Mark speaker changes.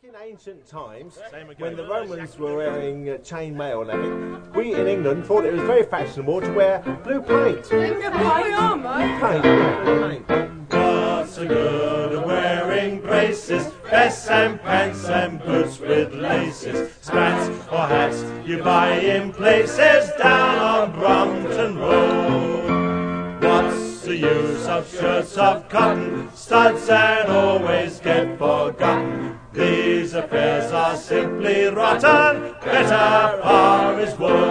Speaker 1: in ancient times, when the Romans were wearing chain mail and everything, we in England thought it was very fashionable to wear blue paint.
Speaker 2: We are, mate.
Speaker 1: Paint.
Speaker 3: What's the good of wearing braces, vests and pants and boots with laces, spats or hats you buy in places down on Brompton Road? What's the use of shirts of cotton, studs and always get forgotten? These affairs are simply rotten, better far is wool.